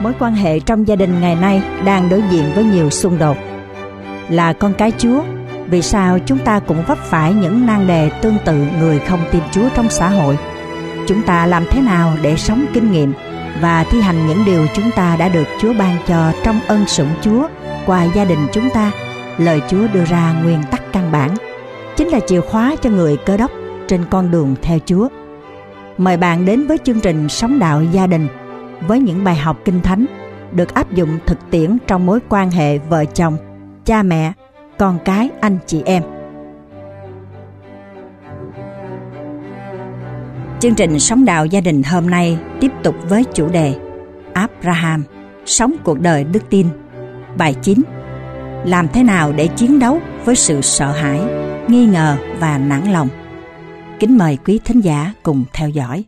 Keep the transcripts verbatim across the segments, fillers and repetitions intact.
Mối quan hệ trong gia đình ngày nay đang đối diện với nhiều xung đột. Là con cái Chúa, vì sao chúng ta cũng vấp phải những nan đề tương tự người không tin Chúa trong xã hội? Chúng ta làm thế nào để sống kinh nghiệm và thi hành những điều chúng ta đã được Chúa ban cho trong ân sủng Chúa qua gia đình chúng ta? Lời Chúa đưa ra nguyên tắc căn bản, chính là chìa khóa cho người Cơ Đốc trên con đường theo Chúa. Mời bạn đến với chương trình Sống Đạo Gia Đình với những bài học Kinh Thánh được áp dụng thực tiễn trong mối quan hệ vợ chồng, cha mẹ, con cái, anh chị em. Chương trình Sống Đạo Gia Đình hôm nay tiếp tục với chủ đề Abraham, sống cuộc đời đức tin. Bài chín: làm thế nào để chiến đấu với sự sợ hãi, nghi ngờ và nản lòng. Kính mời quý thính giả cùng theo dõi.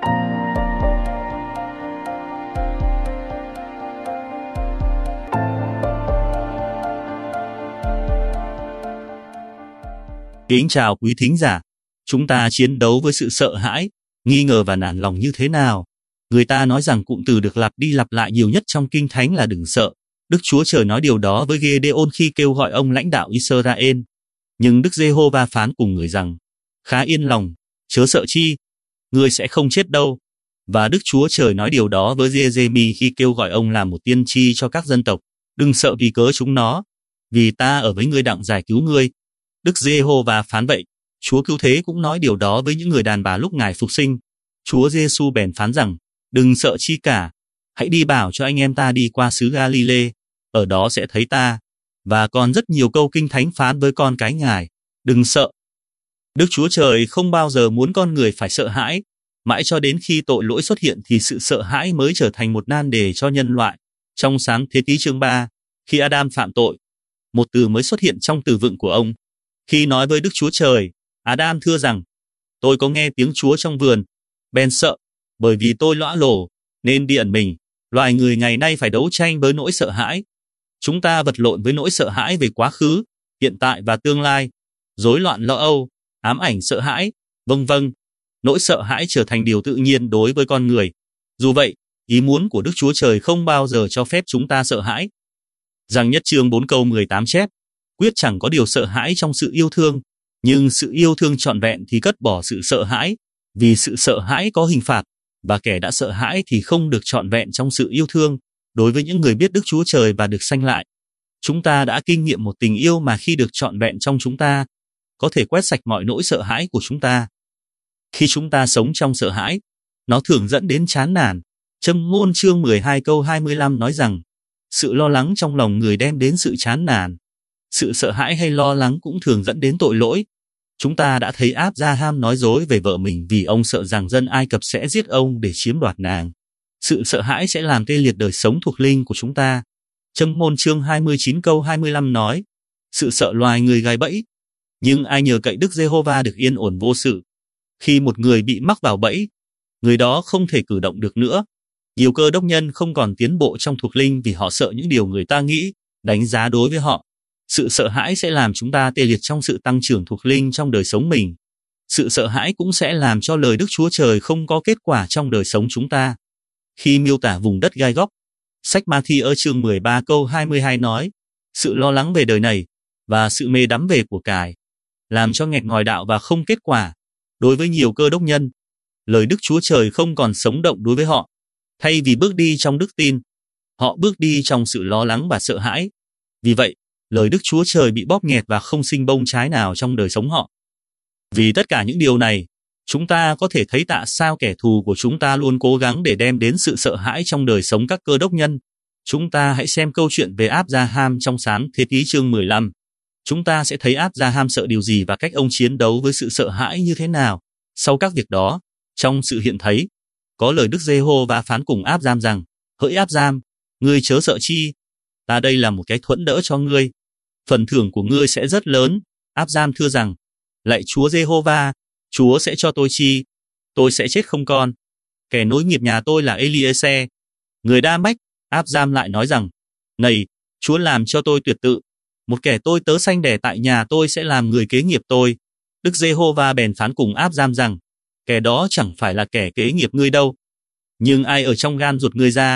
Kính chào quý thính giả. Chúng ta chiến đấu với sự sợ hãi, nghi ngờ và nản lòng như thế nào? Người ta nói rằng cụm từ được lặp đi lặp lại nhiều nhất trong Kinh Thánh là đừng sợ. Đức Chúa Trời nói điều đó với Gideon khi kêu gọi ông lãnh đạo Israel. Nhưng Đức Giê-hô-va phán cùng người rằng: khá yên lòng, chớ sợ chi, ngươi sẽ không chết đâu. Và Đức Chúa Trời nói điều đó với Giê-rê-mi khi kêu gọi ông làm một tiên tri cho các dân tộc: đừng sợ vì cớ chúng nó, vì ta ở với ngươi đặng giải cứu ngươi. Đức Giê-hô-va phán vậy. Chúa Cứu Thế cũng nói điều đó với những người đàn bà lúc Ngài phục sinh. Chúa Giê-xu bèn phán rằng: đừng sợ chi cả, hãy đi bảo cho anh em ta đi qua xứ Ga-li-lê, ở đó sẽ thấy ta. Và còn rất nhiều câu Kinh Thánh phán với con cái Ngài: đừng sợ. Đức Chúa Trời không bao giờ muốn con người phải sợ hãi. Mãi cho đến khi tội lỗi xuất hiện thì sự sợ hãi mới trở thành một nan đề cho nhân loại. Trong Sáng Thế Ký chương ba, khi Adam phạm tội, một từ mới xuất hiện trong từ vựng của ông. Khi nói với Đức Chúa Trời, Adam thưa rằng: tôi có nghe tiếng Chúa trong vườn, bèn sợ, bởi vì tôi lõa lồ, nên đi ẩn mình. Loài người ngày nay phải đấu tranh với nỗi sợ hãi. Chúng ta vật lộn với nỗi sợ hãi về quá khứ, hiện tại và tương lai, rối loạn lo âu, ám ảnh sợ hãi, vân vân. Nỗi sợ hãi trở thành điều tự nhiên đối với con người. Dù vậy, ý muốn của Đức Chúa Trời không bao giờ cho phép chúng ta sợ hãi. Giăng nhất chương bốn câu mười tám chép: quyết chẳng có điều sợ hãi trong sự yêu thương, nhưng sự yêu thương trọn vẹn thì cất bỏ sự sợ hãi, vì sự sợ hãi có hình phạt, và kẻ đã sợ hãi thì không được trọn vẹn trong sự yêu thương. Đối với những người biết Đức Chúa Trời và được sanh lại, chúng ta đã kinh nghiệm một tình yêu mà khi được trọn vẹn trong chúng ta, có thể quét sạch mọi nỗi sợ hãi của chúng ta. Khi chúng ta sống trong sợ hãi, nó thường dẫn đến chán nản. Châm ngôn chương mười hai câu hai mươi lăm nói rằng: sự lo lắng trong lòng người đem đến sự chán nản. Sự sợ hãi hay lo lắng cũng thường dẫn đến tội lỗi. Chúng ta đã thấy Áp-gia-ham nói dối về vợ mình vì ông sợ rằng dân Ai Cập sẽ giết ông để chiếm đoạt nàng. Sự sợ hãi sẽ làm tê liệt đời sống thuộc linh của chúng ta. Châm ngôn chương hai mươi chín câu hai mươi lăm nói: sự sợ loài người gai bẫy, nhưng ai nhờ cậy Đức Giê-hô-va được yên ổn vô sự. Khi một người bị mắc vào bẫy, người đó không thể cử động được nữa. Nhiều Cơ Đốc nhân không còn tiến bộ trong thuộc linh vì họ sợ những điều người ta nghĩ, đánh giá đối với họ. Sự sợ hãi sẽ làm chúng ta tê liệt trong sự tăng trưởng thuộc linh trong đời sống mình. Sự sợ hãi cũng sẽ làm cho lời Đức Chúa Trời không có kết quả trong đời sống chúng ta. Khi miêu tả vùng đất gai góc, sách Ma-thi-ơ chương mười ba câu hai mươi hai nói: sự lo lắng về đời này và sự mê đắm về của cải làm cho nghẹt ngòi đạo và không kết quả. Đối với nhiều Cơ Đốc nhân, lời Đức Chúa Trời không còn sống động đối với họ. Thay vì bước đi trong đức tin, họ bước đi trong sự lo lắng và sợ hãi. Vì vậy, lời Đức Chúa Trời bị bóp nghẹt và không sinh bông trái nào trong đời sống họ. Vì tất cả những điều này, chúng ta có thể thấy tại sao kẻ thù của chúng ta luôn cố gắng để đem đến sự sợ hãi trong đời sống các Cơ Đốc nhân. Chúng ta hãy xem câu chuyện về Áp-gia-ham trong Sáng Thế Ký chương mười lăm. Chúng ta sẽ thấy Áp-gia-ham sợ điều gì và cách ông chiến đấu với sự sợ hãi như thế nào. Sau các việc đó, trong sự hiện thấy, có lời Đức Giê-hô-va phán cùng Áp-giam rằng: hỡi Áp-giam, ngươi chớ sợ chi, ta đây là một cái thuẫn đỡ cho ngươi. Phần thưởng của ngươi sẽ rất lớn. Áp-giam thưa rằng: lạy Chúa Giê-hô-va, Chúa sẽ cho tôi chi? Tôi sẽ chết không con. Kẻ nối nghiệp nhà tôi là Eli-ê-se, người Đa-mách. Áp-giam lại nói rằng: này, Chúa làm cho tôi tuyệt tự. Một kẻ tôi tớ sanh đẻ tại nhà tôi sẽ làm người kế nghiệp tôi. Đức Giê-hô-va bèn phán cùng Áp-giam rằng: kẻ đó chẳng phải là kẻ kế nghiệp ngươi đâu. Nhưng ai ở trong gan ruột ngươi ra,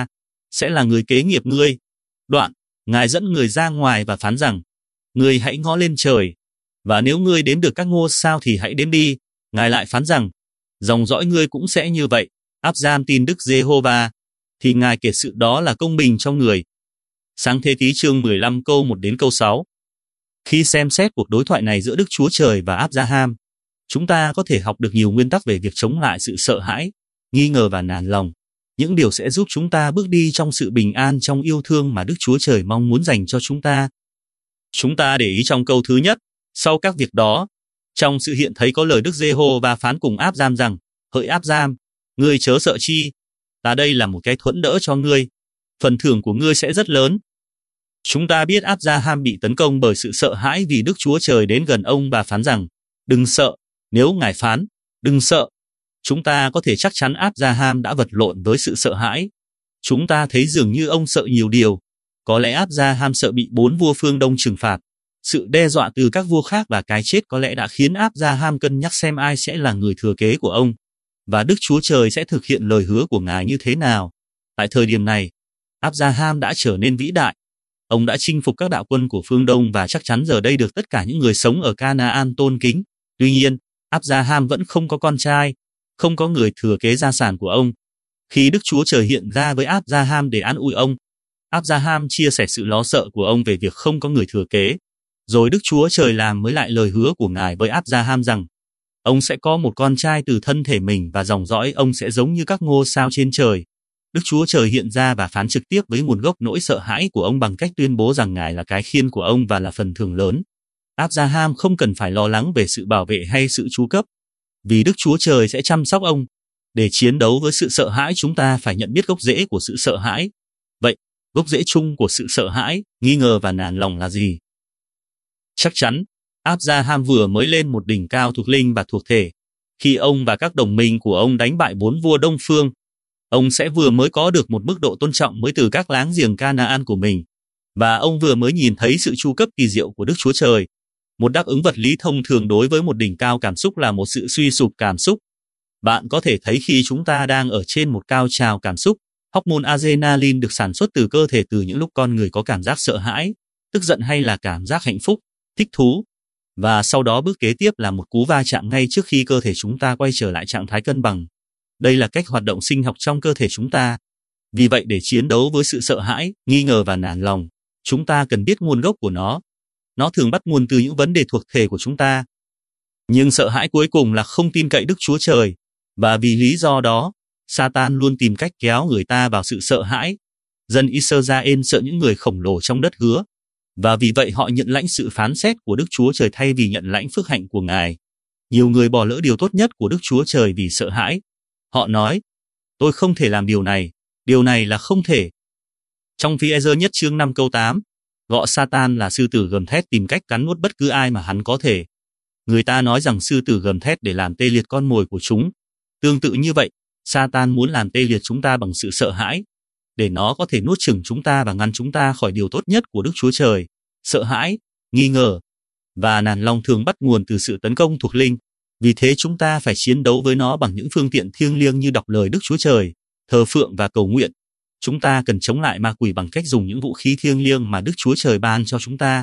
sẽ là người kế nghiệp ngươi. Đoạn, Ngài dẫn người ra ngoài và phán rằng, ngươi hãy ngó lên trời, và nếu ngươi đếm được các ngôi sao thì hãy đếm đi. Ngài lại phán rằng, dòng dõi ngươi cũng sẽ như vậy. Áp-giam tin Đức Giê-hô-va, thì Ngài kể sự đó là công bình cho người. Sáng thế ký chương mười lăm câu một đến câu sáu. Khi xem xét cuộc đối thoại này giữa Đức Chúa Trời và Áp-gia-ham, chúng ta có thể học được nhiều nguyên tắc về việc chống lại sự sợ hãi, nghi ngờ và nản lòng. Những điều sẽ giúp chúng ta bước đi trong sự bình an trong yêu thương mà Đức Chúa Trời mong muốn dành cho chúng ta. Chúng ta để ý trong câu thứ nhất, sau các việc đó, trong sự hiện thấy có lời Đức Giê-hô-va phán cùng Áp-giam rằng, hỡi Áp-giam, ngươi chớ sợ chi, ta đây là một cái thuẫn đỡ cho ngươi, phần thưởng của ngươi sẽ rất lớn. Chúng ta biết Áp-gia-ham bị tấn công bởi sự sợ hãi vì Đức Chúa Trời đến gần ông và phán rằng, đừng sợ, nếu Ngài phán, đừng sợ. Chúng ta có thể chắc chắn Áp-gia-ham đã vật lộn với sự sợ hãi. Chúng ta thấy dường như ông sợ nhiều điều. Có lẽ Áp-gia-ham sợ bị bốn vua phương Đông trừng phạt. Sự đe dọa từ các vua khác và cái chết có lẽ đã khiến Áp-gia-ham cân nhắc xem ai sẽ là người thừa kế của ông, và Đức Chúa Trời sẽ thực hiện lời hứa của Ngài như thế nào. Tại thời điểm này, Áp-gia-ham đã trở nên vĩ đại. Ông đã chinh phục các đạo quân của phương Đông và chắc chắn giờ đây được tất cả những người sống ở Ca-na-an tôn kính. Tuy nhiên, Áp-gia-ham vẫn không có con trai, không có người thừa kế gia sản của ông. Khi Đức Chúa Trời hiện ra với Áp-gia-ham để an ủi ông, Áp-gia-ham chia sẻ sự lo sợ của ông về việc không có người thừa kế. Rồi Đức Chúa Trời làm mới lại lời hứa của Ngài với Áp-gia-ham rằng, ông sẽ có một con trai từ thân thể mình và dòng dõi ông sẽ giống như các ngôi sao trên trời. Đức Chúa Trời hiện ra và phán trực tiếp với nguồn gốc nỗi sợ hãi của ông bằng cách tuyên bố rằng Ngài là cái khiên của ông và là phần thưởng lớn. Áp-gia-ham không cần phải lo lắng về sự bảo vệ hay sự chu cấp, vì Đức Chúa Trời sẽ chăm sóc ông. Để chiến đấu với sự sợ hãi, chúng ta phải nhận biết gốc rễ của sự sợ hãi. Vậy, gốc rễ chung của sự sợ hãi, nghi ngờ và nản lòng là gì? Chắc chắn, Áp-gia-ham vừa mới lên một đỉnh cao thuộc linh và thuộc thể. Khi ông và các đồng minh của ông đánh bại bốn vua Đông Phương, ông sẽ vừa mới có được một mức độ tôn trọng mới từ các láng giềng Ca-na-an của mình, và ông vừa mới nhìn thấy sự chu cấp kỳ diệu của Đức Chúa Trời. Một đáp ứng vật lý thông thường đối với một đỉnh cao cảm xúc là một sự suy sụp cảm xúc. Bạn có thể thấy khi chúng ta đang ở trên một cao trào cảm xúc, hormone adrenaline được sản xuất từ cơ thể từ những lúc con người có cảm giác sợ hãi, tức giận hay là cảm giác hạnh phúc, thích thú. Và sau đó bước kế tiếp là một cú va chạm ngay trước khi cơ thể chúng ta quay trở lại trạng thái cân bằng. Đây là cách hoạt động sinh học trong cơ thể chúng ta. Vì vậy để chiến đấu với sự sợ hãi, nghi ngờ và nản lòng, chúng ta cần biết nguồn gốc của nó. Nó thường bắt nguồn từ những vấn đề thuộc thể của chúng ta. Nhưng sợ hãi cuối cùng là không tin cậy Đức Chúa Trời, và vì lý do đó, Satan luôn tìm cách kéo người ta vào sự sợ hãi. Dân Israel sợ những người khổng lồ trong đất hứa, và vì vậy họ nhận lãnh sự phán xét của Đức Chúa Trời thay vì nhận lãnh phước hạnh của Ngài. Nhiều người bỏ lỡ điều tốt nhất của Đức Chúa Trời vì sợ hãi. Họ nói, tôi không thể làm điều này, điều này là không thể. Trong Phi-e-rơ nhất chương năm câu tám, gọi Satan là sư tử gầm thét tìm cách cắn nuốt bất cứ ai mà hắn có thể. Người ta nói rằng sư tử gầm thét để làm tê liệt con mồi của chúng. Tương tự như vậy, Satan muốn làm tê liệt chúng ta bằng sự sợ hãi, để nó có thể nuốt chửng chúng ta và ngăn chúng ta khỏi điều tốt nhất của Đức Chúa Trời. Sợ hãi, nghi ngờ và nản lòng thường bắt nguồn từ sự tấn công thuộc linh. Vì thế chúng ta phải chiến đấu với nó bằng những phương tiện thiêng liêng như đọc lời Đức Chúa Trời, thờ phượng và cầu nguyện. Chúng ta cần chống lại ma quỷ bằng cách dùng những vũ khí thiêng liêng mà Đức Chúa Trời ban cho chúng ta.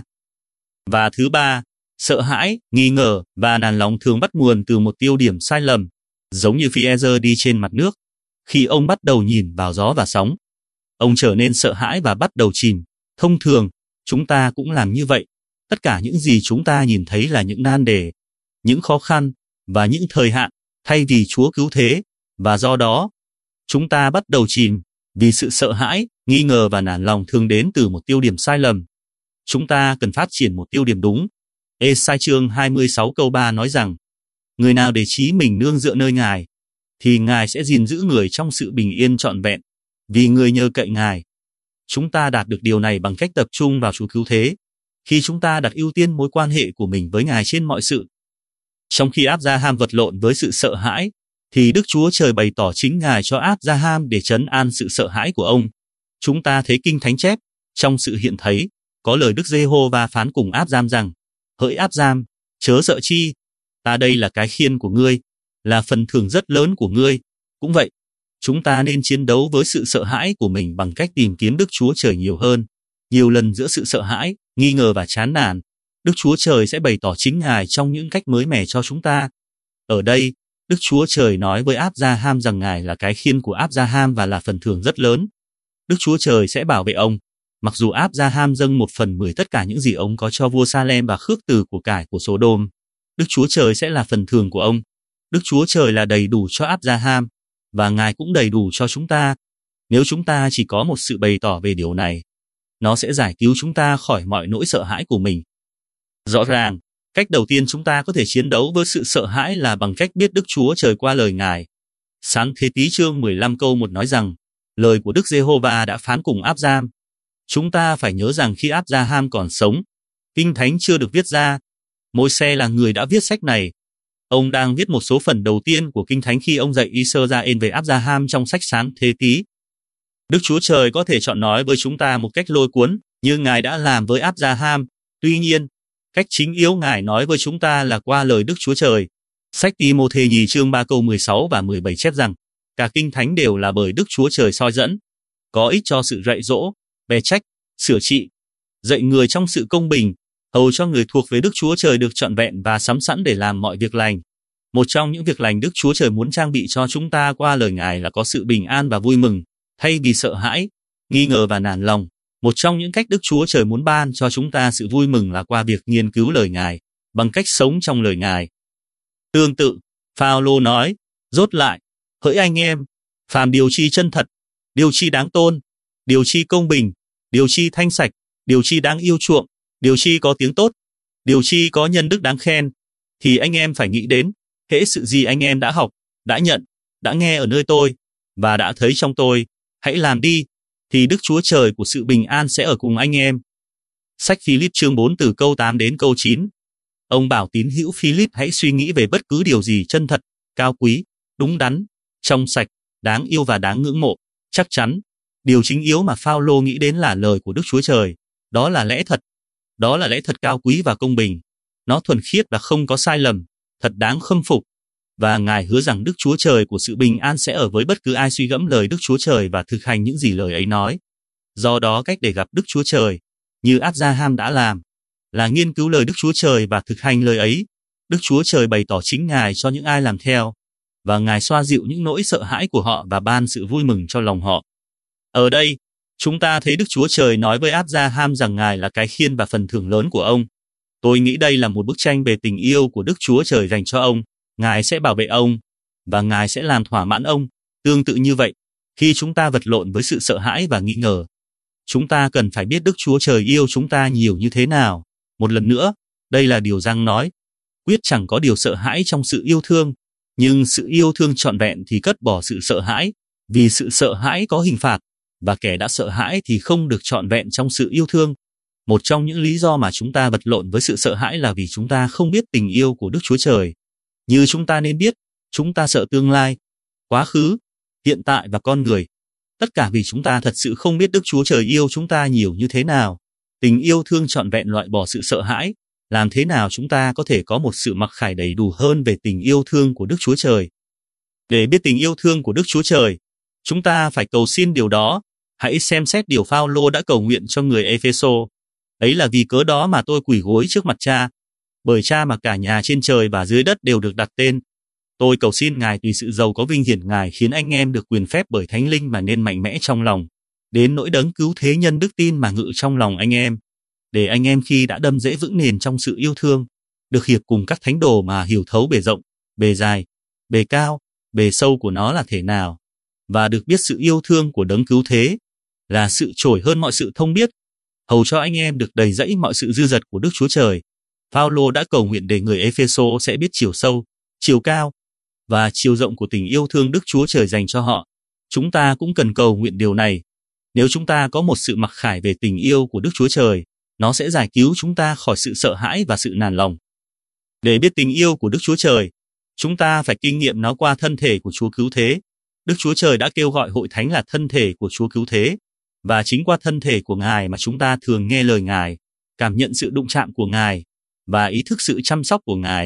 Và thứ ba, sợ hãi, nghi ngờ và nản lòng thường bắt nguồn từ một tiêu điểm sai lầm, giống như Phi-e-rơ đi trên mặt nước. Khi ông bắt đầu nhìn vào gió và sóng, ông trở nên sợ hãi và bắt đầu chìm. Thông thường, chúng ta cũng làm như vậy. Tất cả những gì chúng ta nhìn thấy là những nan đề, những khó khăn và những thời hạn, thay vì Chúa cứu thế, và do đó, chúng ta bắt đầu chìm. Vì sự sợ hãi, nghi ngờ và nản lòng thường đến từ một tiêu điểm sai lầm. Chúng ta cần phát triển một tiêu điểm đúng. Ê-sai chương hai mươi sáu câu ba nói rằng, người nào để trí mình nương dựa nơi Ngài, thì Ngài sẽ gìn giữ người trong sự bình yên trọn vẹn, vì người nhờ cậy Ngài. Chúng ta đạt được điều này bằng cách tập trung vào Chúa cứu thế, khi chúng ta đặt ưu tiên mối quan hệ của mình với Ngài trên mọi sự. Trong khi Áp-gia-ham vật lộn với sự sợ hãi, thì Đức Chúa Trời bày tỏ chính Ngài cho Áp-gia-ham để trấn an sự sợ hãi của ông. Chúng ta thấy Kinh Thánh chép, trong sự hiện thấy, có lời Đức Giê-hô-va phán cùng Áp-giam rằng, hỡi Áp-giam, chớ sợ chi, ta đây là cái khiên của ngươi, là phần thưởng rất lớn của ngươi. Cũng vậy, Chúng ta nên chiến đấu với sự sợ hãi của mình bằng cách tìm kiếm Đức Chúa Trời nhiều hơn. Nhiều lần giữa sự sợ hãi, nghi ngờ và chán nản, Đức Chúa Trời sẽ bày tỏ chính Ngài trong những cách mới mẻ cho chúng ta. Ở đây, Đức Chúa Trời nói với Áp-gia-ham rằng Ngài là cái khiên của Áp-gia-ham và là phần thưởng rất lớn. Đức Chúa Trời sẽ bảo vệ ông. Mặc dù Áp-gia-ham dâng một phần mười tất cả những gì ông có cho vua Sa-lem và khước từ của cải của Sô-đôm, Đức Chúa Trời sẽ là phần thưởng của ông. Đức Chúa Trời là đầy đủ cho Áp-gia-ham, và Ngài cũng đầy đủ cho chúng ta. Nếu chúng ta chỉ có một sự bày tỏ về điều này, nó sẽ giải cứu chúng ta khỏi mọi nỗi sợ hãi của mình. Rõ ràng, cách đầu tiên chúng ta có thể chiến đấu với sự sợ hãi là bằng cách biết Đức Chúa Trời qua lời Ngài. Sáng Thế Ký chương mười lăm câu một nói rằng, lời của Đức Giê-hô-va đã phán cùng Áp-giam. Chúng ta phải nhớ rằng khi Áp-gia-ham còn sống, Kinh Thánh chưa được viết ra. Môi-se là người đã viết sách này. Ông đang viết một số phần đầu tiên của Kinh Thánh khi ông dạy Ê-sơ-ra-ên về Áp-gia-ham trong sách Sáng Thế Ký. Đức Chúa Trời có thể chọn nói với chúng ta một cách lôi cuốn, như Ngài đã làm với Áp-gia-ham. Tuy nhiên, cách chính yếu Ngài nói với chúng ta là qua lời Đức Chúa Trời. Sách Ti-mô-thê nhì chương ba câu mười sáu và mười bảy chép rằng, cả Kinh Thánh đều là bởi Đức Chúa Trời soi dẫn, có ích cho sự dạy dỗ, bè trách, sửa trị, dạy người trong sự công bình, hầu cho người thuộc về Đức Chúa Trời được trọn vẹn và sắm sẵn để làm mọi việc lành. Một trong những việc lành Đức Chúa Trời muốn trang bị cho chúng ta qua lời Ngài là có sự bình an và vui mừng, thay vì sợ hãi, nghi ngờ và nản lòng. Một trong những cách Đức Chúa Trời muốn ban cho chúng ta sự vui mừng là qua việc nghiên cứu lời Ngài, bằng cách sống trong lời Ngài. Tương tự, Phao-lô nói, rốt lại, hỡi anh em, phàm điều chi chân thật, điều chi đáng tôn, điều chi công bình, điều chi thanh sạch, điều chi đáng yêu chuộng, điều chi có tiếng tốt, điều chi có nhân đức đáng khen, thì anh em phải nghĩ đến, hễ sự gì anh em đã học, đã nhận, đã nghe ở nơi tôi, và đã thấy trong tôi, hãy làm đi, thì Đức Chúa Trời của sự bình an sẽ ở cùng anh em. Sách Philip chương bốn từ câu tám đến câu chín. Ông bảo tín hữu Philip hãy suy nghĩ về bất cứ điều gì chân thật, cao quý, đúng đắn, trong sạch, đáng yêu và đáng ngưỡng mộ. Chắc chắn, điều chính yếu mà Phao-lô nghĩ đến là lời của Đức Chúa Trời. Đó là lẽ thật. Đó là lẽ thật cao quý và công bình. Nó thuần khiết và không có sai lầm, thật đáng khâm phục. Và Ngài hứa rằng Đức Chúa Trời của sự bình an sẽ ở với bất cứ ai suy gẫm lời Đức Chúa Trời và thực hành những gì lời ấy nói. Do đó cách để gặp Đức Chúa Trời, như Áp-gia-ham đã làm, là nghiên cứu lời Đức Chúa Trời và thực hành lời ấy. Đức Chúa Trời bày tỏ chính Ngài cho những ai làm theo, và Ngài xoa dịu những nỗi sợ hãi của họ và ban sự vui mừng cho lòng họ. Ở đây, chúng ta thấy Đức Chúa Trời nói với Áp-gia-ham rằng Ngài là cái khiên và phần thưởng lớn của ông. Tôi nghĩ đây là một bức tranh về tình yêu của Đức Chúa Trời dành cho ông. Ngài sẽ bảo vệ ông, và Ngài sẽ làm thỏa mãn ông. Tương tự như vậy, khi chúng ta vật lộn với sự sợ hãi và nghi ngờ, chúng ta cần phải biết Đức Chúa Trời yêu chúng ta nhiều như thế nào. Một lần nữa, đây là điều Giăng nói. Quyết chẳng có điều sợ hãi trong sự yêu thương, nhưng sự yêu thương trọn vẹn thì cất bỏ sự sợ hãi, vì sự sợ hãi có hình phạt, và kẻ đã sợ hãi thì không được trọn vẹn trong sự yêu thương. Một trong những lý do mà chúng ta vật lộn với sự sợ hãi là vì chúng ta không biết tình yêu của Đức Chúa Trời. Như chúng ta nên biết, chúng ta sợ tương lai, quá khứ, hiện tại và con người. Tất cả vì chúng ta thật sự không biết Đức Chúa Trời yêu chúng ta nhiều như thế nào. Tình yêu thương trọn vẹn loại bỏ sự sợ hãi. Làm thế nào chúng ta có thể có một sự mặc khải đầy đủ hơn về tình yêu thương của Đức Chúa Trời? Để biết tình yêu thương của Đức Chúa Trời, chúng ta phải cầu xin điều đó. Hãy xem xét điều Phao-lô đã cầu nguyện cho người Ê-phê-sô. Ấy là vì cớ đó mà tôi quỳ gối trước mặt Cha, bởi Cha mà cả nhà trên trời và dưới đất đều được đặt tên. Tôi cầu xin Ngài tùy sự giàu có vinh hiển Ngài khiến anh em được quyền phép bởi Thánh Linh mà nên mạnh mẽ trong lòng, đến nỗi đấng cứu thế nhân đức tin mà ngự trong lòng anh em, để anh em khi đã đâm rễ vững nền trong sự yêu thương, được hiệp cùng các thánh đồ mà hiểu thấu bề rộng, bề dài, bề cao, bề sâu của nó là thế nào, và được biết sự yêu thương của đấng cứu thế là sự trội hơn mọi sự thông biết, hầu cho anh em được đầy dẫy mọi sự dư dật của Đức Chúa Trời. Phao-lô đã cầu nguyện để người Ê-phê-sô sẽ biết chiều sâu, chiều cao và chiều rộng của tình yêu thương Đức Chúa Trời dành cho họ. Chúng ta cũng cần cầu nguyện điều này. Nếu chúng ta có một sự mặc khải về tình yêu của Đức Chúa Trời, nó sẽ giải cứu chúng ta khỏi sự sợ hãi và sự nản lòng. Để biết tình yêu của Đức Chúa Trời, chúng ta phải kinh nghiệm nó qua thân thể của Chúa Cứu Thế. Đức Chúa Trời đã kêu gọi hội thánh là thân thể của Chúa Cứu Thế, và chính qua thân thể của Ngài mà chúng ta thường nghe lời Ngài, cảm nhận sự đụng chạm của Ngài, và ý thức sự chăm sóc của Ngài.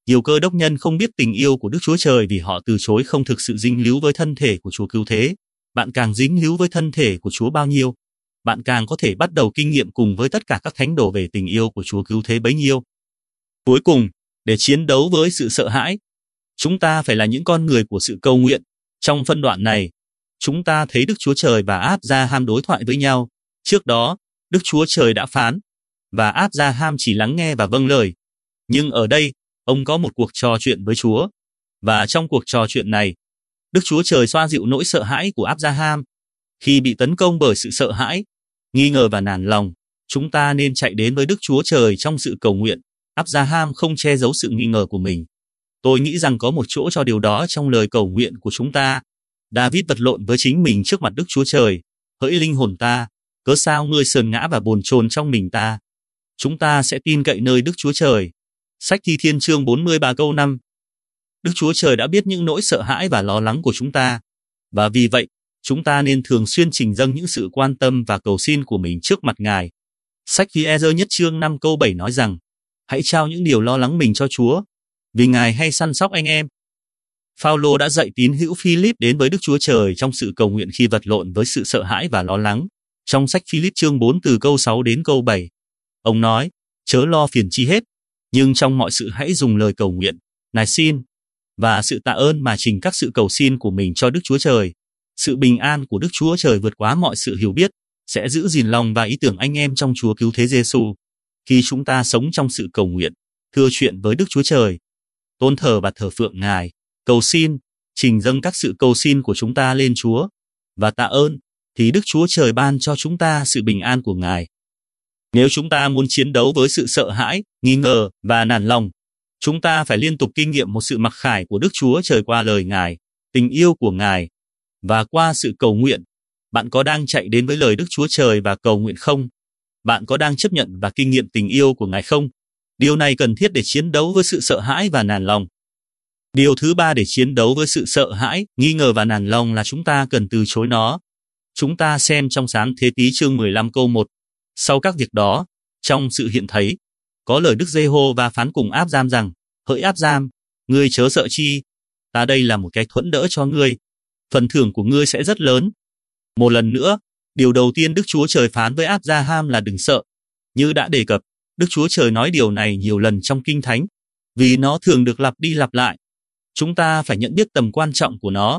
Nhiều Cơ Đốc nhân không biết tình yêu của Đức Chúa Trời vì họ từ chối không thực sự dính líu với thân thể của Chúa Cứu Thế. Bạn càng dính líu với thân thể của Chúa bao nhiêu, bạn càng có thể bắt đầu kinh nghiệm cùng với tất cả các thánh đồ về tình yêu của Chúa Cứu Thế bấy nhiêu. Cuối cùng, để chiến đấu với sự sợ hãi, chúng ta phải là những con người của sự cầu nguyện. Trong phân đoạn này, chúng ta thấy Đức Chúa Trời và Áp-gia-ham đối thoại với nhau. Trước đó, Đức Chúa Trời đã phán, và Áp-gia-ham chỉ lắng nghe và vâng lời. Nhưng ở đây, ông có một cuộc trò chuyện với Chúa. Và trong cuộc trò chuyện này, Đức Chúa Trời xoa dịu nỗi sợ hãi của Áp-gia-ham. Khi bị tấn công bởi sự sợ hãi, nghi ngờ và nản lòng, chúng ta nên chạy đến với Đức Chúa Trời trong sự cầu nguyện. Áp-gia-ham không che giấu sự nghi ngờ của mình. Tôi nghĩ rằng có một chỗ cho điều đó trong lời cầu nguyện của chúng ta. David vật lộn với chính mình trước mặt Đức Chúa Trời. Hỡi linh hồn ta, cớ sao ngươi sờn ngã và bồn chồn trong mình ta? Chúng ta sẽ tin cậy nơi Đức Chúa Trời. Sách Thi Thiên chương bốn mươi ba câu năm. Đức Chúa Trời đã biết những nỗi sợ hãi và lo lắng của chúng ta. Và vì vậy, chúng ta nên thường xuyên trình dâng những sự quan tâm và cầu xin của mình trước mặt Ngài. Sách Phi-e-rơ nhất chương năm câu bảy nói rằng, hãy trao những điều lo lắng mình cho Chúa, vì Ngài hay săn sóc anh em. Phao-lô đã dạy tín hữu Philip đến với Đức Chúa Trời trong sự cầu nguyện khi vật lộn với sự sợ hãi và lo lắng. Trong sách Philip chương bốn từ câu sáu đến câu bảy, ông nói, chớ lo phiền chi hết, nhưng trong mọi sự hãy dùng lời cầu nguyện, nài xin, và sự tạ ơn mà trình các sự cầu xin của mình cho Đức Chúa Trời. Sự bình an của Đức Chúa Trời vượt quá mọi sự hiểu biết, sẽ giữ gìn lòng và ý tưởng anh em trong Chúa Cứu Thế Giêsu. Khi chúng ta sống trong sự cầu nguyện, thưa chuyện với Đức Chúa Trời, tôn thờ và thờ phượng Ngài, cầu xin, trình dâng các sự cầu xin của chúng ta lên Chúa, và tạ ơn, thì Đức Chúa Trời ban cho chúng ta sự bình an của Ngài. Nếu chúng ta muốn chiến đấu với sự sợ hãi, nghi ngờ và nản lòng, chúng ta phải liên tục kinh nghiệm một sự mặc khải của Đức Chúa Trời qua lời Ngài, tình yêu của Ngài, và qua sự cầu nguyện. Bạn có đang chạy đến với lời Đức Chúa Trời và cầu nguyện không? Bạn có đang chấp nhận và kinh nghiệm tình yêu của Ngài không? Điều này cần thiết để chiến đấu với sự sợ hãi và nản lòng. Điều thứ ba để chiến đấu với sự sợ hãi, nghi ngờ và nản lòng là chúng ta cần từ chối nó. Chúng ta xem trong Sáng Thế Tý chương mười lăm câu một. Sau các việc đó, trong sự hiện thấy, có lời Đức Giê-hô-va phán cùng Áp-giam rằng, hỡi Áp-giam, ngươi chớ sợ chi, ta đây là một cái thuẫn đỡ cho ngươi, phần thưởng của ngươi sẽ rất lớn. Một lần nữa, điều đầu tiên Đức Chúa Trời phán với Áp-gia-ham là đừng sợ. Như đã đề cập, Đức Chúa Trời nói điều này nhiều lần trong Kinh Thánh, vì nó thường được lặp đi lặp lại. Chúng ta phải nhận biết tầm quan trọng của nó.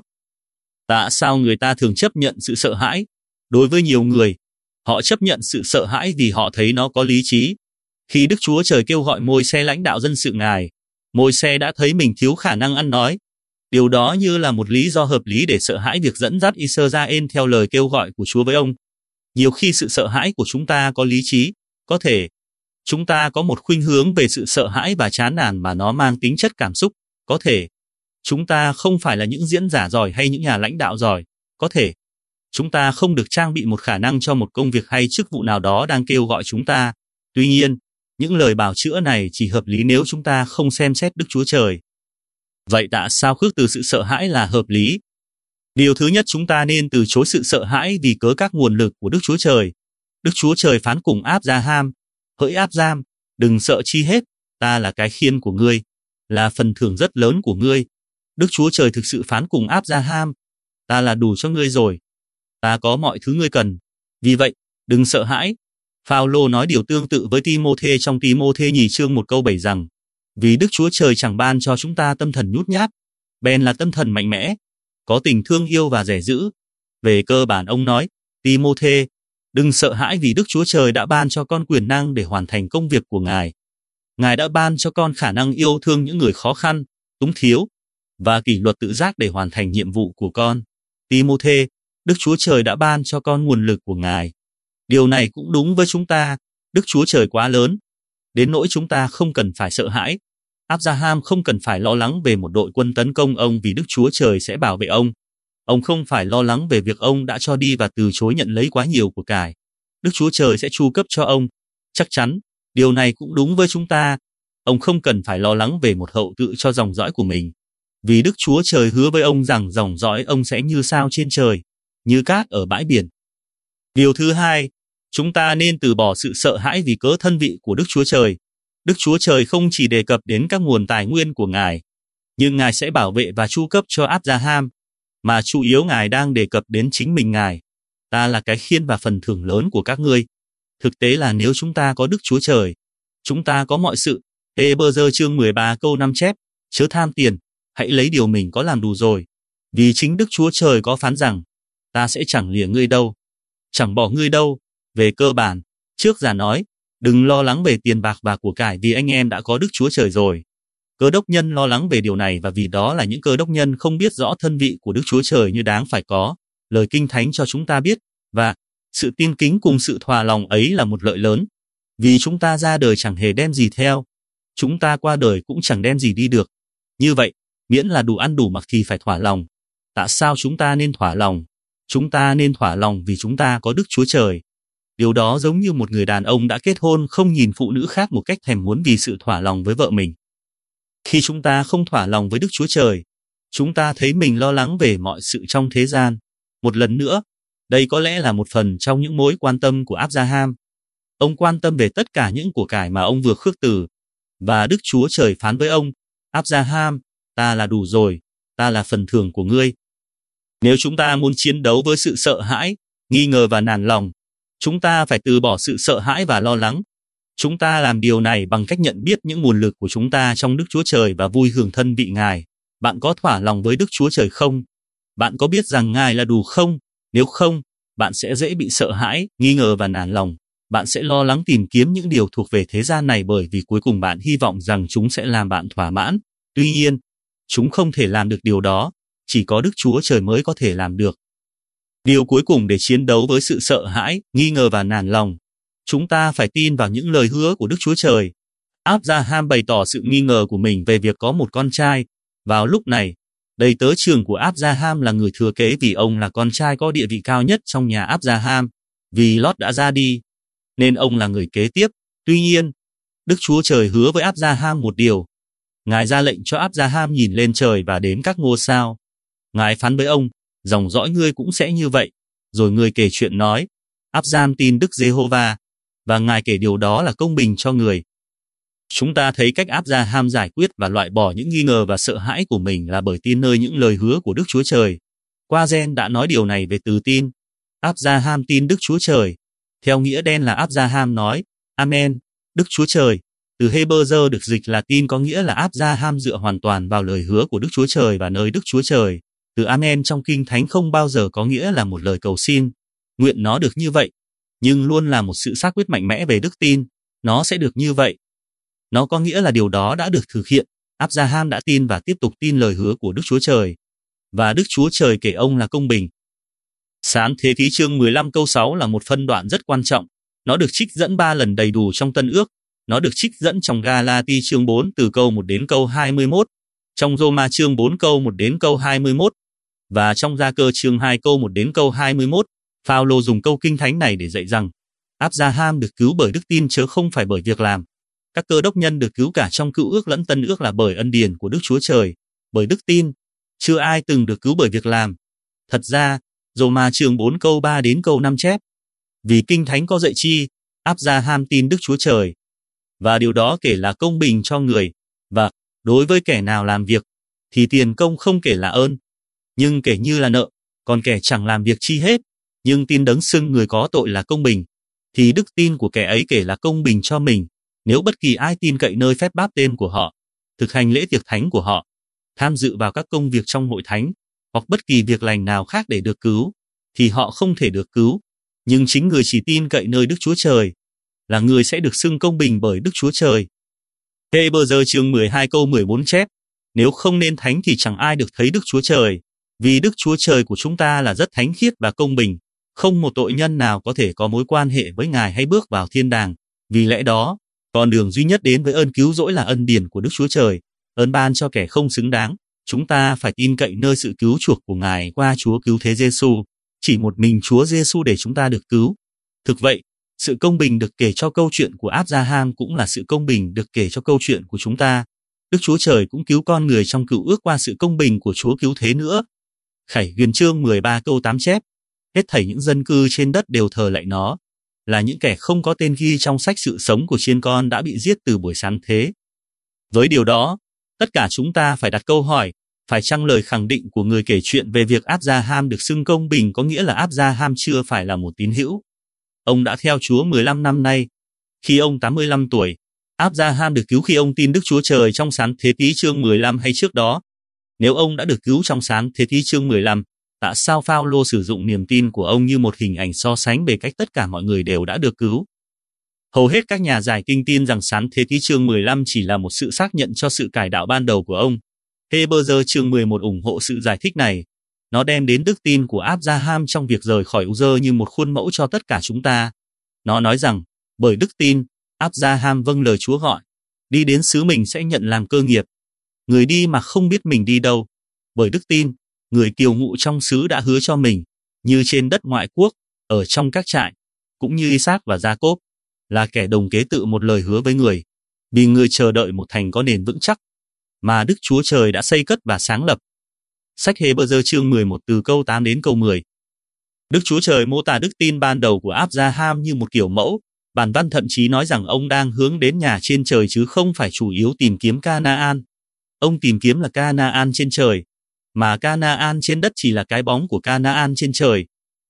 Tại sao người ta thường chấp nhận sự sợ hãi? Đối với nhiều người, họ chấp nhận sự sợ hãi vì họ thấy nó có lý trí. Khi Đức Chúa Trời kêu gọi Môi-se lãnh đạo dân sự Ngài, Môi-se đã thấy mình thiếu khả năng ăn nói. Điều đó như là một lý do hợp lý để sợ hãi việc dẫn dắt Israel theo lời kêu gọi của Chúa với ông. Nhiều khi sự sợ hãi của chúng ta có lý trí, có thể chúng ta có một khuynh hướng về sự sợ hãi và chán nản mà nó mang tính chất cảm xúc, có thể chúng ta không phải là những diễn giả giỏi hay những nhà lãnh đạo giỏi, có thể chúng ta không được trang bị một khả năng cho một công việc hay chức vụ nào đó đang kêu gọi chúng ta. Tuy nhiên, những lời bào chữa này chỉ hợp lý nếu chúng ta không xem xét Đức Chúa Trời. Vậy tại sao khước từ sự sợ hãi là hợp lý? Điều thứ nhất, chúng ta nên từ chối sự sợ hãi vì cớ các nguồn lực của Đức Chúa Trời. Đức Chúa Trời phán cùng Áp-gia-ham, hỡi Áp-giam, đừng sợ chi hết, ta là cái khiên của ngươi, là phần thưởng rất lớn của ngươi. Đức Chúa Trời thực sự phán cùng Áp-gia-ham, ta là đủ cho ngươi rồi, ta có mọi thứ ngươi cần, vì vậy, đừng sợ hãi. Phao-lô nói điều tương tự với Ti-mô-thê trong Ti-mô-thê nhì chương một câu bảy rằng, vì Đức Chúa Trời chẳng ban cho chúng ta tâm thần nhút nhát, bèn là tâm thần mạnh mẽ, có tình thương yêu và dè dữ. Về cơ bản ông nói, Ti-mô-thê, đừng sợ hãi vì Đức Chúa Trời đã ban cho con quyền năng để hoàn thành công việc của Ngài. Ngài đã ban cho con khả năng yêu thương những người khó khăn, túng thiếu, và kỷ luật tự giác để hoàn thành nhiệm vụ của con. Ti-mô-thê, Đức Chúa Trời đã ban cho con nguồn lực của Ngài. Điều này cũng đúng với chúng ta, Đức Chúa Trời quá lớn, đến nỗi chúng ta không cần phải sợ hãi. Áp-gia-ham không cần phải lo lắng về một đội quân tấn công ông vì Đức Chúa Trời sẽ bảo vệ ông. Ông không phải lo lắng về việc ông đã cho đi và từ chối nhận lấy quá nhiều của cải. Đức Chúa Trời sẽ chu cấp cho ông. Chắc chắn, điều này cũng đúng với chúng ta. Ông không cần phải lo lắng về một hậu tự cho dòng dõi của mình. Vì Đức Chúa Trời hứa với ông rằng dòng dõi ông sẽ như sao trên trời, như cát ở bãi biển. Điều thứ hai, chúng ta nên từ bỏ sự sợ hãi vì cớ thân vị của Đức Chúa Trời. Đức Chúa Trời không chỉ đề cập đến các nguồn tài nguyên của Ngài, nhưng Ngài sẽ bảo vệ và chu cấp cho Abraham, mà chủ yếu Ngài đang đề cập đến chính mình Ngài. Ta là cái khiên và phần thưởng lớn của các ngươi. Thực tế là nếu chúng ta có Đức Chúa Trời, chúng ta có mọi sự. Hê-bơ-dơ chương mười ba câu năm chép, chớ tham tiền, hãy lấy điều mình có làm đủ rồi. Vì chính Đức Chúa Trời có phán rằng, ta sẽ chẳng lìa ngươi đâu, chẳng bỏ ngươi đâu. Về cơ bản, trước giả nói, đừng lo lắng về tiền bạc và của cải vì anh em đã có Đức Chúa Trời rồi. Cơ đốc nhân lo lắng về điều này và vì đó là những cơ đốc nhân không biết rõ thân vị của Đức Chúa Trời như đáng phải có. Lời Kinh Thánh cho chúng ta biết, và sự tin kính cùng sự thỏa lòng ấy là một lợi lớn. Vì chúng ta ra đời chẳng hề đem gì theo, chúng ta qua đời cũng chẳng đem gì đi được. Như vậy, miễn là đủ ăn đủ mặc thì phải thỏa lòng. Tại sao chúng ta nên thỏa lòng? Chúng ta nên thỏa lòng vì chúng ta có Đức Chúa Trời. Điều đó giống như một người đàn ông đã kết hôn không nhìn phụ nữ khác một cách thèm muốn vì sự thỏa lòng với vợ mình. Khi chúng ta không thỏa lòng với Đức Chúa Trời, chúng ta thấy mình lo lắng về mọi sự trong thế gian. Một lần nữa, đây có lẽ là một phần trong những mối quan tâm của Abraham. Ông quan tâm về tất cả những của cải mà ông vừa khước từ. Và Đức Chúa Trời phán với ông, Abraham, ta là đủ rồi, ta là phần thưởng của ngươi. Nếu chúng ta muốn chiến đấu với sự sợ hãi, nghi ngờ và nản lòng, chúng ta phải từ bỏ sự sợ hãi và lo lắng. Chúng ta làm điều này bằng cách nhận biết những nguồn lực của chúng ta trong Đức Chúa Trời và vui hưởng thân vị Ngài. Bạn có thỏa lòng với Đức Chúa Trời không? Bạn có biết rằng Ngài là đủ không? Nếu không, bạn sẽ dễ bị sợ hãi, nghi ngờ và nản lòng. Bạn sẽ lo lắng tìm kiếm những điều thuộc về thế gian này bởi vì cuối cùng bạn hy vọng rằng chúng sẽ làm bạn thỏa mãn. Tuy nhiên, chúng không thể làm được điều đó, chỉ có Đức Chúa Trời mới có thể làm được. Điều cuối cùng để chiến đấu với sự sợ hãi, nghi ngờ và nản lòng, chúng ta phải tin vào những lời hứa của Đức Chúa Trời. Abraham bày tỏ sự nghi ngờ của mình về việc có một con trai. Vào lúc này, đầy tớ trưởng của Abraham là người thừa kế vì ông là con trai có địa vị cao nhất trong nhà Abraham. Vì Lót đã ra đi, nên ông là người kế tiếp. Tuy nhiên, Đức Chúa Trời hứa với Abraham một điều. Ngài ra lệnh cho Abraham nhìn lên trời và đếm các ngôi sao. Ngài phán với ông, dòng dõi ngươi cũng sẽ như vậy. Rồi người kể chuyện nói, Abraham tin Đức Giê-hô-va, và Ngài kể điều đó là công bình cho người. Chúng ta thấy cách Abraham giải quyết và loại bỏ những nghi ngờ và sợ hãi của mình là bởi tin nơi những lời hứa của Đức Chúa Trời. Qua gen đã nói điều này về từ tin. Abraham tin Đức Chúa Trời. Theo nghĩa đen là Abraham nói, Amen, Đức Chúa Trời. Từ Hê-bơ-dơ được dịch là tin có nghĩa là Abraham dựa hoàn toàn vào lời hứa của Đức Chúa Trời và nơi Đức Chúa Trời. Từ Amen trong Kinh Thánh không bao giờ có nghĩa là một lời cầu xin. Nguyện nó được như vậy, nhưng luôn là một sự xác quyết mạnh mẽ về đức tin. Nó sẽ được như vậy. Nó có nghĩa là điều đó đã được thực hiện. Abraham đã tin và tiếp tục tin lời hứa của Đức Chúa Trời. Và Đức Chúa Trời kể ông là công bình. Sáng thế ký chương mười lăm câu sáu là một phân đoạn rất quan trọng. Nó được trích dẫn ba lần đầy đủ trong Tân Ước. Nó được trích dẫn trong Ga-la-ti chương bốn từ câu một đến câu hai mươi mốt, trong Rô-ma chương bốn câu một đến câu hai mươi mốt, và trong Gia-cơ chương hai câu một đến câu hai mươi mốt. Phao-lô dùng câu kinh thánh này để dạy rằng Abraham được cứu bởi đức tin chớ không phải bởi việc làm. Các cơ đốc nhân được cứu cả trong Cựu Ước lẫn Tân Ước là bởi ân điển của Đức Chúa Trời, bởi đức tin. Chưa ai từng được cứu bởi việc làm. Thật ra, Rô-ma chương bốn câu ba đến câu năm chép, vì kinh thánh có dạy chi, Abraham tin Đức Chúa Trời, và điều đó kể là công bình cho người, và đối với kẻ nào làm việc, thì tiền công không kể là ơn, nhưng kể như là nợ, còn kẻ chẳng làm việc chi hết, nhưng tin đấng xưng người có tội là công bình, thì đức tin của kẻ ấy kể là công bình cho mình. Nếu bất kỳ ai tin cậy nơi phép báp tên của họ, thực hành lễ tiệc thánh của họ, tham dự vào các công việc trong hội thánh, hoặc bất kỳ việc lành nào khác để được cứu, thì họ không thể được cứu. Nhưng chính người chỉ tin cậy nơi Đức Chúa Trời là người sẽ được xưng công bình bởi Đức Chúa Trời. Hê-bơ-dơ chương mười hai câu mười bốn chép, nếu không nên thánh thì chẳng ai được thấy Đức Chúa Trời, vì Đức Chúa Trời của chúng ta là rất thánh khiết và công bình, không một tội nhân nào có thể có mối quan hệ với Ngài hay bước vào thiên đàng. Vì lẽ đó, con đường duy nhất đến với ơn cứu rỗi là ân điển của Đức Chúa Trời, ơn ban cho kẻ không xứng đáng. Chúng ta phải tin cậy nơi sự cứu chuộc của Ngài qua Chúa cứu thế Giêsu. Chỉ một mình Chúa Giêsu để chúng ta được cứu. Thực vậy, sự công bình được kể cho câu chuyện của Abraham cũng là sự công bình được kể cho câu chuyện của chúng ta. Đức Chúa Trời cũng cứu con người trong Cựu Ước qua sự công bình của Chúa cứu thế nữa. Khải Huyền chương mười ba câu tám chép, hết thảy những dân cư trên đất đều thờ lạy nó. là những kẻ không có tên ghi trong sách sự sống của chiên con đã bị giết từ buổi sáng thế. Với điều đó, tất cả chúng ta phải đặt câu hỏi, phải chăng lời khẳng định của người kể chuyện về việc Abraham được xưng công bình có nghĩa là Abraham chưa phải là một tín hữu? Ông đã theo Chúa mười lăm năm nay. Khi ông tám mươi lăm tuổi, Abraham được cứu khi ông tin Đức Chúa Trời trong Sáng Thế Ký chương mười lăm hay trước đó? Nếu ông đã được cứu trong Sáng Thế Ký chương mười lăm, tại sao Phao-lô sử dụng niềm tin của ông như một hình ảnh so sánh về cách tất cả mọi người đều đã được cứu? Hầu hết các nhà giải kinh tin rằng Sáng Thế Ký chương mười lăm chỉ là một sự xác nhận cho sự cải đạo ban đầu của ông. Hê-bơ-giơ chương mười một ủng hộ sự giải thích này. Nó đem đến đức tin của Abraham trong việc rời khỏi U-dơ như một khuôn mẫu cho tất cả chúng ta. Nó nói rằng, bởi đức tin, Abraham vâng lời Chúa gọi, đi đến xứ mình sẽ nhận làm cơ nghiệp. Người đi mà không biết mình đi đâu. Bởi đức tin, người kiều ngụ trong xứ đã hứa cho mình, như trên đất ngoại quốc, ở trong các trại, cũng như Isaac và Gia-cốp, là kẻ đồng kế tự một lời hứa với người, vì người chờ đợi một thành có nền vững chắc, mà Đức Chúa Trời đã xây cất và sáng lập. Sách Hê-bơ-giơ chương mười một từ câu tám đến câu mười. Đức Chúa Trời mô tả đức tin ban đầu của Abraham như một kiểu mẫu. Bản văn thậm chí nói rằng ông đang hướng đến nhà trên trời chứ không phải chủ yếu tìm kiếm Ca-na-an. Ông tìm kiếm là Ca-na-an trên trời, mà Ca-na-an trên đất chỉ là cái bóng của Ca-na-an trên trời.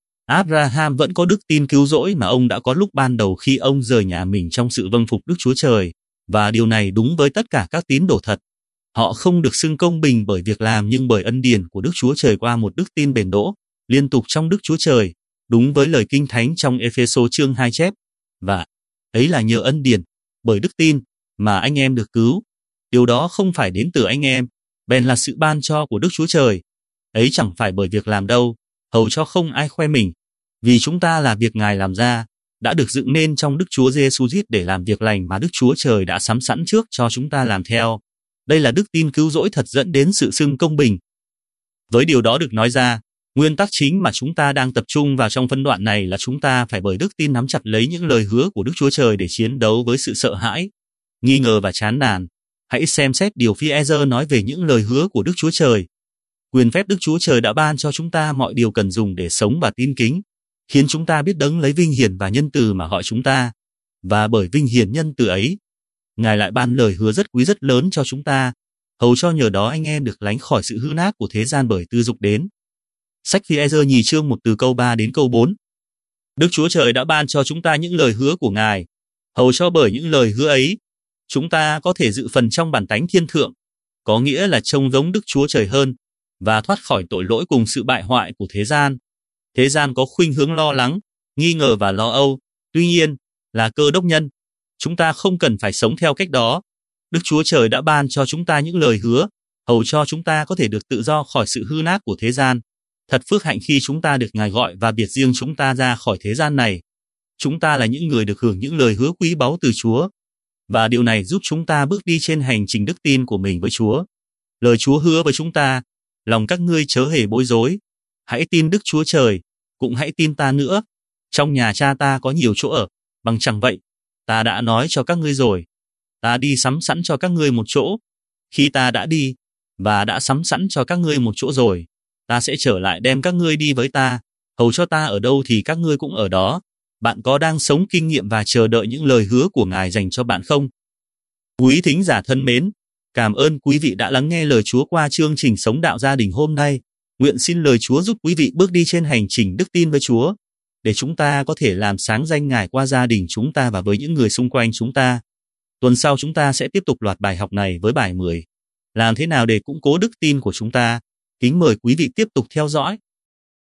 Abraham vẫn có đức tin cứu rỗi mà ông đã có lúc ban đầu khi ông rời nhà mình trong sự vâng phục Đức Chúa Trời, và điều này đúng với tất cả các tín đồ thật. Họ không được xưng công bình bởi việc làm nhưng bởi ân điển của Đức Chúa Trời qua một đức tin bền đỗ, liên tục trong Đức Chúa Trời, đúng với lời Kinh Thánh trong Ê-phê-sô chương hai chép. Và ấy là nhờ ân điển, bởi đức tin, mà anh em được cứu. Điều đó không phải đến từ anh em, bèn là sự ban cho của Đức Chúa Trời. Ấy chẳng phải bởi việc làm đâu, hầu cho không ai khoe mình. Vì chúng ta là việc Ngài làm ra, đã được dựng nên trong Đức Chúa Giê-xu Christ để làm việc lành mà Đức Chúa Trời đã sắm sẵn trước cho chúng ta làm theo. Đây là đức tin cứu rỗi thật dẫn đến sự xưng công bình. Với điều đó được nói ra, nguyên tắc chính mà chúng ta đang tập trung vào trong phân đoạn này là chúng ta phải bởi đức tin nắm chặt lấy những lời hứa của Đức Chúa Trời để chiến đấu với sự sợ hãi, nghi ngờ và chán nản. Hãy xem xét điều Phi-e-giơ nói về những lời hứa của Đức Chúa Trời. Quyền phép Đức Chúa Trời đã ban cho chúng ta mọi điều cần dùng để sống và tin kính, khiến chúng ta biết đấng lấy vinh hiển và nhân từ mà gọi chúng ta. Và bởi vinh hiển nhân từ ấy, Ngài lại ban lời hứa rất quý rất lớn cho chúng ta, hầu cho nhờ đó anh em được lánh khỏi sự hư nát của thế gian bởi tư dục đến. Sách Phi-e-giơ nhì chương một từ câu ba đến câu bốn. Đức Chúa Trời đã ban cho chúng ta những lời hứa của Ngài, hầu cho bởi những lời hứa ấy, chúng ta có thể dự phần trong bản tánh thiên thượng, có nghĩa là trông giống Đức Chúa Trời hơn, và thoát khỏi tội lỗi cùng sự bại hoại của thế gian. Thế gian có khuynh hướng lo lắng, nghi ngờ và lo âu, tuy nhiên, là Cơ Đốc nhân, chúng ta không cần phải sống theo cách đó. Đức Chúa Trời đã ban cho chúng ta những lời hứa, hầu cho chúng ta có thể được tự do khỏi sự hư nát của thế gian. Thật phước hạnh khi chúng ta được Ngài gọi và biệt riêng chúng ta ra khỏi thế gian này. Chúng ta là những người được hưởng những lời hứa quý báu từ Chúa, và điều này giúp chúng ta bước đi trên hành trình đức tin của mình với Chúa. Lời Chúa hứa với chúng ta, lòng các ngươi chớ hề bối rối. Hãy tin Đức Chúa Trời, cũng hãy tin ta nữa. Trong nhà Cha ta có nhiều chỗ ở, bằng chẳng vậy, ta đã nói cho các ngươi rồi. Ta đi sắm sẵn cho các ngươi một chỗ. Khi ta đã đi, và đã sắm sẵn cho các ngươi một chỗ rồi, ta sẽ trở lại đem các ngươi đi với ta, hầu cho ta ở đâu thì các ngươi cũng ở đó. Bạn có đang sống kinh nghiệm và chờ đợi những lời hứa của Ngài dành cho bạn không? Quý thính giả thân mến, cảm ơn quý vị đã lắng nghe lời Chúa qua chương trình Sống Đạo Gia Đình hôm nay. Nguyện xin lời Chúa giúp quý vị bước đi trên hành trình đức tin với Chúa, để chúng ta có thể làm sáng danh Ngài qua gia đình chúng ta và với những người xung quanh chúng ta. Tuần sau chúng ta sẽ tiếp tục loạt bài học này với bài mười. Làm thế nào để củng cố đức tin của chúng ta? Kính mời quý vị tiếp tục theo dõi.